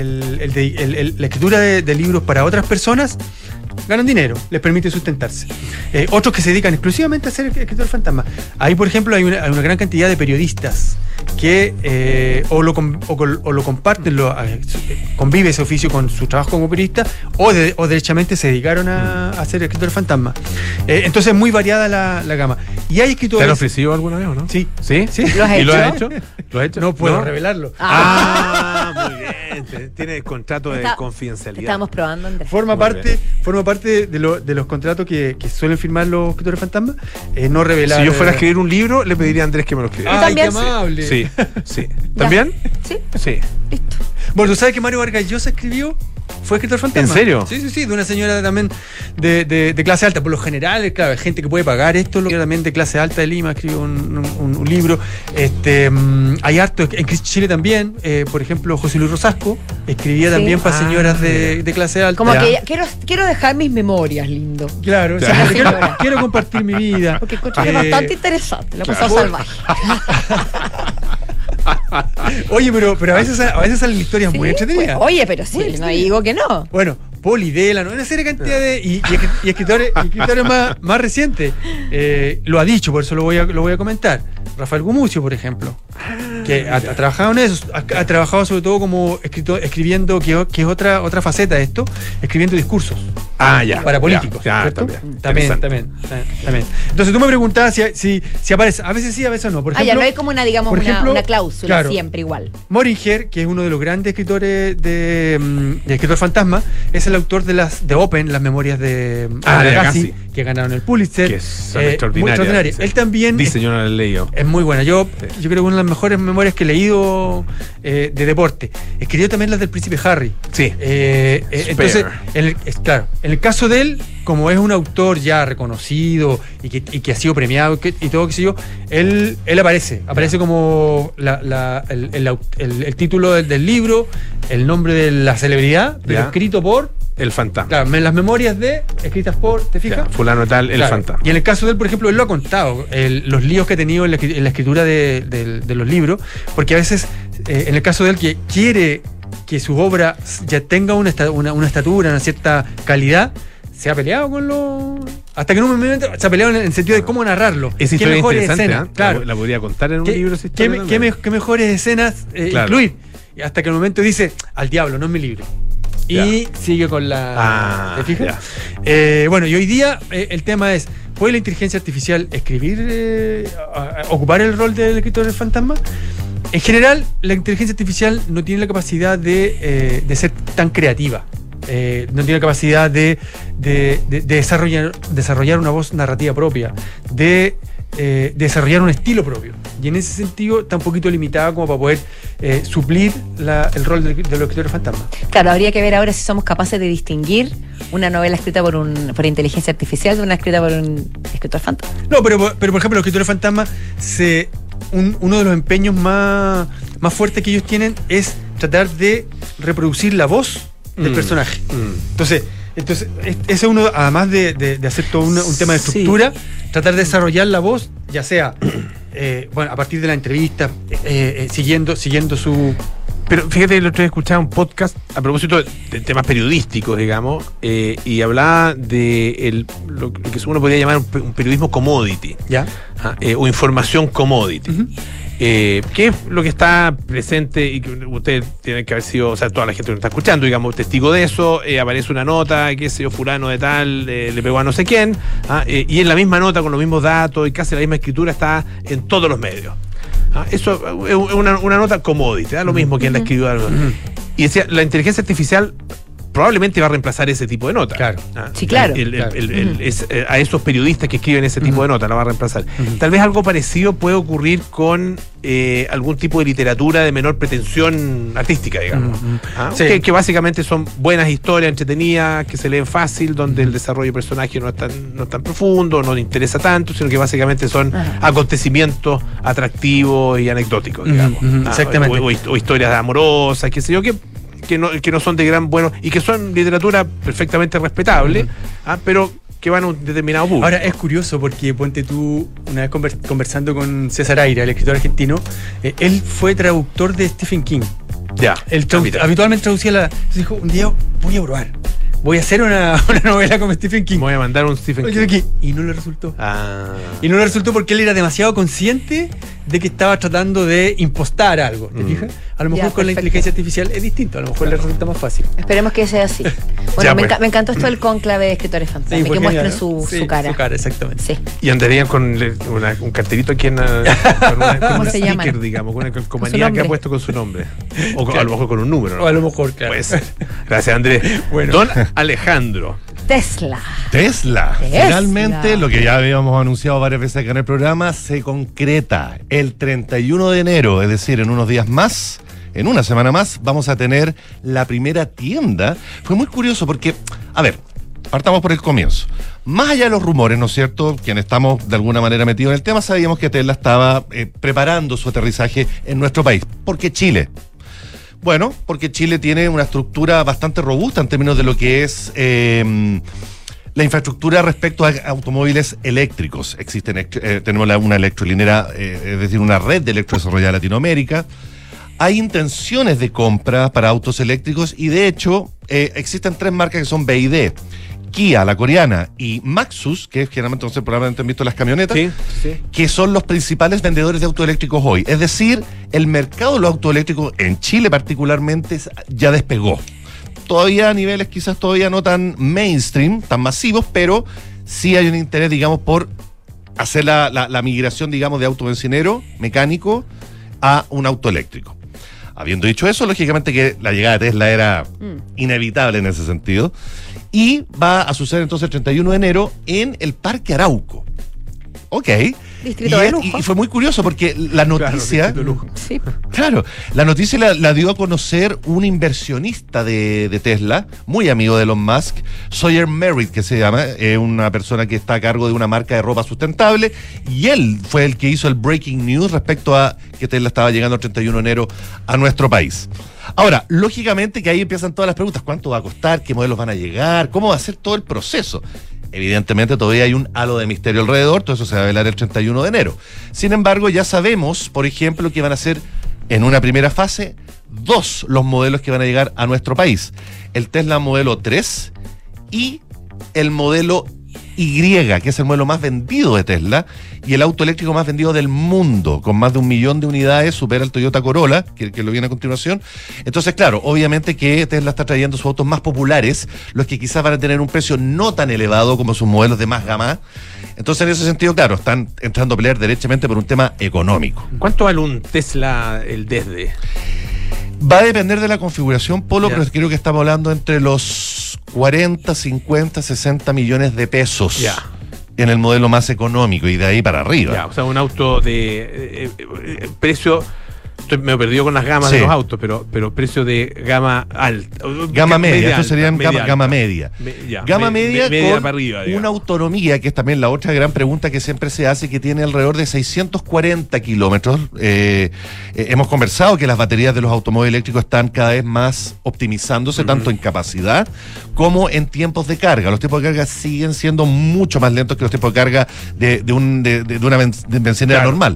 la escritura de libros para otras personas ganan dinero, les permite sustentarse. Otros que se dedican exclusivamente a ser escritores fantasma. Ahí, por ejemplo, hay una gran cantidad de periodistas que o lo comparten, convive ese oficio con su trabajo como periodista, o derechamente se dedicaron a ser escritores fantasma. Entonces es muy variada la gama. Y hay escritores... ¿Te han ofrecido alguna vez o no? Sí. ¿Sí? ¿Lo has hecho? ¿Lo has hecho? ¿Lo has hecho? No puedo revelarlo. Muy bien. Tiene contrato de confidencialidad. Estábamos probando, Andrés. Forma parte de los contratos que suelen firmar los escritores fantasma, no revelar. Si yo fuera a escribir un libro, le pediría a Andrés que me lo escribiera. ¡Ay, qué amable! Sí. ¿También? Sí. Listo. Bueno, ¿tú sabes que Mario Vargas Llosa fue escritor fantasma? ¿En serio? Sí, de una señora también de clase alta. Por lo general, claro, hay gente que puede pagar esto. También de clase alta de Lima escribió un libro. Hay harto, en Chile también, por ejemplo, José Luis Rosasco escribía también para señoras de clase alta. Como que quiero dejar mis memorias, lindo. Claro, quiero compartir mi vida. Porque es bastante interesante, la pasada salvaje. Oye, pero a veces salen historias muy entretenidas. Oye, pero sí, no digo que no. Bueno, Polidela, ¿no? Una serie de cantidad y escritores más recientes. Lo ha dicho, por eso lo voy a comentar. Rafael Gumucio, por ejemplo, que ha trabajado en eso, ha trabajado sobre todo como escribiendo, que es otra faceta de esto, escribiendo discursos. Para políticos. También. Entonces tú me preguntabas si aparece, a veces sí, a veces no. Por ejemplo, no hay como una cláusula, claro, siempre igual. Moringer, que es uno de los grandes escritores de escritor fantasma, es el autor de Open, las memorias de Agassi, que ganaron el Pulitzer. Que son extraordinarias. Él también diseñó la ley. Es muy buena. Yo creo que una de las mejores memorias que he leído de deporte. Escribió también las del Príncipe Harry. Sí. Entonces, en el caso de él, como es un autor ya reconocido y que ha sido premiado y todo, qué sé yo, él aparece como el título del libro, el nombre de la celebridad, pero escrito por el fantasma. Claro, las memorias escritas por, ¿te fijas? Fulano tal, el fantasma. Y en el caso de él, por ejemplo, él lo ha contado, los líos que ha tenido en la escritura de los libros, porque a veces, en el caso de él, que quiere que su obra ya tenga una estatura, una cierta calidad, se ha peleado con los... Hasta que en un momento se ha peleado en el sentido de cómo narrarlo. Esa historia interesante, escenas, claro. La podría contar en un libro. ¿Qué mejores escenas incluir? Hasta que en el momento dice, al diablo, no es mi libro. Y sigue con la... ¿te fijas? Bueno, y hoy día el tema es, ¿puede la inteligencia artificial ocupar el rol del escritor del fantasma? En general, la inteligencia artificial no tiene la capacidad de ser tan creativa. No tiene la capacidad de desarrollar una voz narrativa propia, de desarrollar un estilo propio. Y en ese sentido está un poquito limitada como para poder suplir el rol de los escritores fantasma. Claro, habría que ver ahora si somos capaces de distinguir una novela escrita por inteligencia artificial de una escrita por un escritor fantasma. No, pero por ejemplo, los escritores fantasma, uno de los empeños más fuertes que ellos tienen es tratar de reproducir la voz del personaje. Entonces ese es uno, además de hacer todo un tema de estructura, tratar de desarrollar la voz, ya sea a partir de la entrevista, siguiendo su Pero fíjate, el otro día escuchaba un podcast a propósito de temas periodísticos, digamos, y hablaba de lo que uno podría llamar un periodismo commodity, ¿ya? O información commodity. ¿Qué es lo que está presente y que ustedes tienen que haber sido, o sea, toda la gente que nos está escuchando, digamos, testigo de eso? Aparece una nota, qué sé yo, fulano de tal, le pegó a no sé quién, y en la misma nota, con los mismos datos y casi la misma escritura, está en todos los medios. Eso es una nota commodity, da lo mismo quien la escribió algo. Y decía, la inteligencia artificial probablemente va a reemplazar ese tipo de nota. Claro. Sí, claro. A esos periodistas que escriben ese tipo de nota la va a reemplazar. Tal vez algo parecido puede ocurrir con algún tipo de literatura de menor pretensión artística, digamos. Sí. Que básicamente son buenas historias, entretenidas, que se leen fácil, donde el desarrollo de personaje no es tan profundo, no le interesa tanto, sino que básicamente son acontecimientos atractivos y anecdóticos, digamos. Exactamente. O historias amorosas, qué sé yo, que no son de gran bueno y que son literatura perfectamente respetable, pero que van a un determinado público. Ahora, es curioso porque, ponte tú, una vez conversando con César Aira, el escritor argentino, él fue traductor de Stephen King. Ya. Él habitualmente traducía entonces dijo, un día voy a probar. Voy a hacer una novela como Stephen King. Voy a mandar un Stephen King. Y no le resultó. Y no le resultó porque él era demasiado consciente de que estaba tratando de impostar algo. ¿Te fijas? A lo mejor con la inteligencia artificial es distinto. A lo mejor le resulta más fácil. Esperemos que sea así. Bueno, me encantó esto del cónclave de escritores fantásticos, que muestren su cara. Su cara, exactamente. Sí. Y andarían con un cartelito aquí con ¿Cómo se llama? Digamos, con una calcomanía que ha puesto con su nombre. O a lo mejor con un número, ¿no? O a lo mejor, claro. Pues, gracias, Andrés. Bueno. Don Alejandro. Tesla. Finalmente, lo que ya habíamos anunciado varias veces acá en el programa, se concreta. El 31 de enero, es decir, en unos días más, en una semana más, vamos a tener la primera tienda. Fue muy curioso porque, a ver, partamos por el comienzo. Más allá de los rumores, ¿no es cierto?, quienes estamos de alguna manera metidos en el tema, sabíamos que Tesla estaba preparando su aterrizaje en nuestro país. ¿Por qué Chile? Bueno, porque Chile tiene una estructura bastante robusta en términos de lo que es la infraestructura respecto a automóviles eléctricos. Tenemos una electrolinera, es decir, una red de electrodesarrollada en Latinoamérica. Hay intenciones de compra para autos eléctricos y de hecho existen 3 marcas que son BYD. Kia, la coreana, y Maxus, que generalmente, no sé, probablemente han visto las camionetas, que son los principales vendedores de autos eléctricos hoy. Es decir, el mercado de los autos eléctricos en Chile particularmente ya despegó. Todavía a niveles quizás todavía no tan mainstream, tan masivos, pero sí hay un interés, digamos, por hacer la migración, digamos, de auto bencinero, mecánico, a un auto eléctrico. Habiendo dicho eso, lógicamente que la llegada de Tesla era inevitable en ese sentido. Y va a suceder entonces el 31 de enero en el Parque Arauco. Ok. Distrito de lujo. Y fue muy curioso porque la noticia... Sí. Claro, la noticia la dio a conocer un inversionista de Tesla, muy amigo de Elon Musk, Sawyer Merritt, que se llama, una persona que está a cargo de una marca de ropa sustentable, y él fue el que hizo el breaking news respecto a que Tesla estaba llegando el 31 de enero a nuestro país. Ahora, lógicamente que ahí empiezan todas las preguntas: ¿cuánto va a costar? ¿Qué modelos van a llegar? ¿Cómo va a ser todo el proceso? Evidentemente todavía hay un halo de misterio alrededor, todo eso se va a velar el 31 de enero. Sin embargo, ya sabemos, por ejemplo, que van a ser en una primera fase 2 los modelos que van a llegar a nuestro país. El Tesla modelo 3 y el modelo Y, que es el modelo más vendido de Tesla y el auto eléctrico más vendido del mundo, con más de 1 millón de unidades, supera el Toyota Corolla, que lo viene a continuación. Entonces, claro, obviamente que Tesla está trayendo sus autos más populares, los que quizás van a tener un precio no tan elevado como sus modelos de más gama. Entonces, en ese sentido, claro, están entrando a pelear derechamente por un tema económico. ¿Cuánto vale un Tesla, el desde? Va a depender de la configuración, Polo, pero creo que estamos hablando entre los 40, 50, 60 millones de pesos en el modelo más económico y de ahí para arriba. O sea, un auto de precio... Me perdido con las gamas de los autos, pero precio de gama alta. Gama media, esto alta, sería gama media. Gama media con para arriba, una autonomía, que es también la otra gran pregunta que siempre se hace, que tiene alrededor de 640 kilómetros. Hemos conversado que las baterías de los automóviles eléctricos están cada vez más optimizándose, tanto en capacidad como en tiempos de carga. Los tiempos de carga siguen siendo mucho más lentos que los tiempos de carga de una bencinera normal. Claro.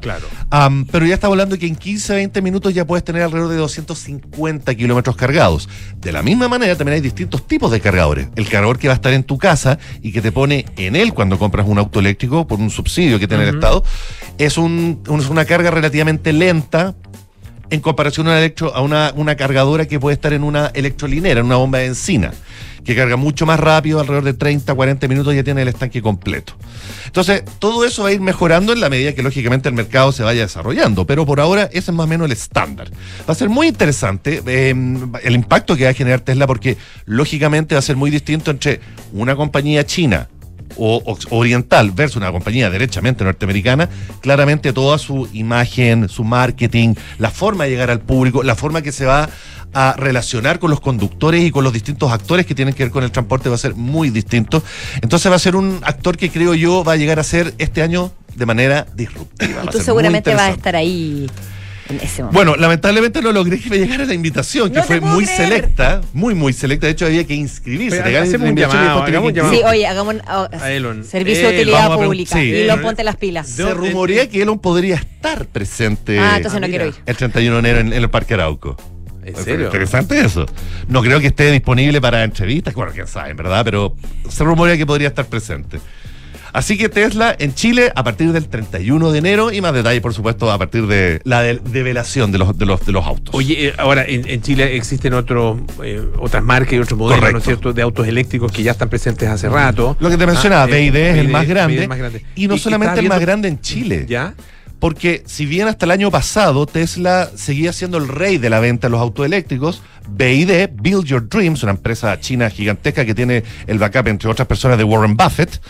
Pero ya estamos hablando de que en 15 a 20 minutos ya puedes tener alrededor de 250 kilómetros cargados. De la misma manera también hay distintos tipos de cargadores. El cargador que va a estar en tu casa y que te pone en él cuando compras un auto eléctrico por un subsidio que tiene el Estado, es una carga relativamente lenta en comparación a una cargadora que puede estar en una electrolinera, en una bomba de encina, que carga mucho más rápido, alrededor de 30, 40 minutos ya tiene el estanque completo. Entonces, todo eso va a ir mejorando en la medida que lógicamente el mercado se vaya desarrollando, pero por ahora ese es más o menos el estándar. Va a ser muy interesante el impacto que va a generar Tesla, porque lógicamente va a ser muy distinto entre una compañía china o oriental versus una compañía derechamente norteamericana. Claramente toda su imagen, su marketing, la forma de llegar al público, la forma que se va a relacionar con los conductores y con los distintos actores que tienen que ver con el transporte va a ser muy distinto. Entonces va a ser un actor que creo yo va a llegar a ser este año de manera disruptiva. Y tú seguramente vas a estar ahí en ese momento. Bueno, lamentablemente no logré que me llegara la invitación, que fue muy selecta, muy selecta. De hecho, había que inscribirse. Hagamos un llamado. Sí, oye, hagamos un servicio de utilidad pública. Sí. Y Elon, ponte las pilas. Se rumorea que Elon podría estar presente entonces no quiero ir. el 31 de enero en el Parque Arauco. ¿En serio? Interesante eso. No creo que esté disponible para entrevistas, bueno, quién sabe, ¿verdad? Pero se rumorea que podría estar presente. Así que Tesla en Chile a partir del 31 de enero y más detalles, por supuesto, a partir de la develación de los autos. Oye, ahora en Chile existen otras marcas y otros modelos, Correcto. ¿no es cierto?, de autos eléctricos que ya están presentes hace rato. Lo que te mencionaba, BYD es el más BYD grande. Y no solamente el más grande en Chile. ¿Ya? Porque si bien hasta el año pasado Tesla seguía siendo el rey de la venta de los autos eléctricos, BYD, Build Your Dreams, una empresa china gigantesca que tiene el backup, entre otras personas, de Warren Buffett,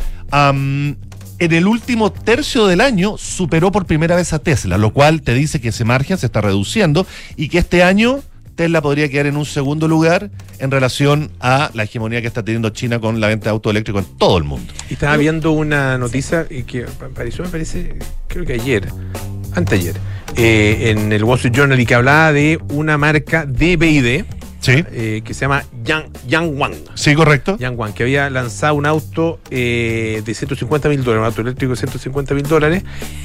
en el último tercio del año superó por primera vez a Tesla, lo cual te dice que ese margen se está reduciendo y que este año Tesla podría quedar en un segundo lugar en relación a la hegemonía que está teniendo China con la venta de autos eléctricos en todo el mundo. Y estaba viendo una noticia que me parece, creo que anteayer, en el Wall Street Journal, y que hablaba de una marca de BYD, sí, que se llama Yangwang. Sí, correcto. Yangwang, que había lanzado un auto de $150,000, un auto eléctrico de $150,000,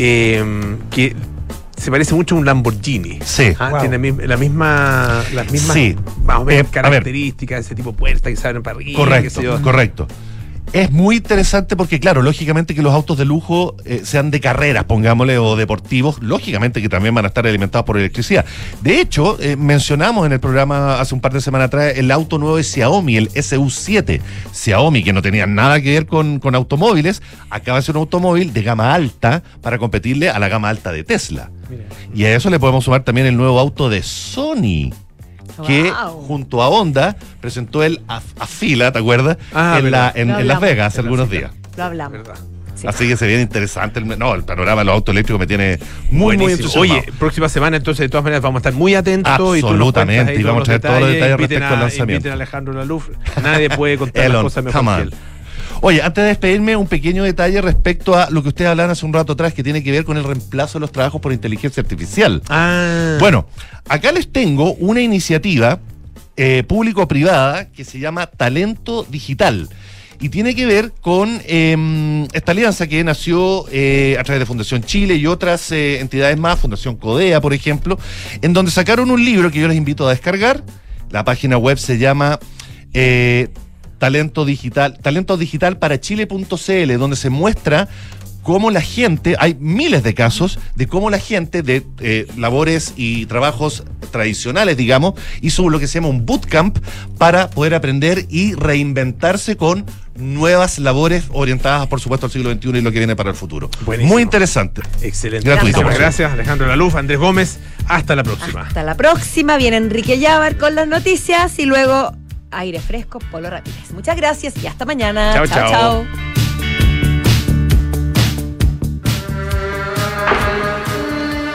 que se parece mucho a un Lamborghini. Sí. Tiene las mismas sí. Vamos a ver, características, ese tipo de puertas que se abren para arriba. Correcto. Es muy interesante porque, claro, lógicamente que los autos de lujo, sean de carreras, pongámosle, o deportivos, lógicamente que también van a estar alimentados por electricidad. De hecho, mencionamos en el programa hace un par de semanas atrás el auto nuevo de Xiaomi, el SU7. Xiaomi, que no tenía nada que ver con automóviles, acaba de ser un automóvil de gama alta para competirle a la gama alta de Tesla. Mira. Y a eso le podemos sumar también el nuevo auto de Sony, que junto a Honda presentó el Afila, ¿te acuerdas? En Las Vegas hace algunos días. Lo hablamos. Sí. Así que se viene interesante el panorama de los autos eléctricos me tiene muy entusiasmado. Oye, próxima semana entonces de todas maneras vamos a estar muy atentos. Absolutamente, y vamos a traer todos los detalles respecto al lanzamiento. Inviten a Alejandro Laluf, nadie puede contar Elon, las cosas mejor que él. Oye, antes de despedirme, un pequeño detalle respecto a lo que ustedes hablaban hace un rato atrás, que tiene que ver con el reemplazo de los trabajos por inteligencia artificial. Bueno, acá les tengo una iniciativa público-privada que se llama Talento Digital. Y tiene que ver con esta alianza que nació a través de Fundación Chile y otras entidades más, Fundación Codea, por ejemplo, en donde sacaron un libro que yo les invito a descargar. La página web se llama Talento Digital para Chile.cl, donde se muestra cómo la gente, hay miles de casos de cómo la gente de labores y trabajos tradicionales, digamos, hizo lo que se llama un bootcamp para poder aprender y reinventarse con nuevas labores orientadas, por supuesto, al siglo XXI y lo que viene para el futuro. Buenísimo. Muy interesante. Excelente. Gratuito. Gracias, Alejandro Laluf, Andrés Gómez. Hasta la próxima. Hasta la próxima. Viene Enrique Llávar con las noticias y luego aire fresco, Polo Ramírez. Muchas gracias y hasta mañana. Chao.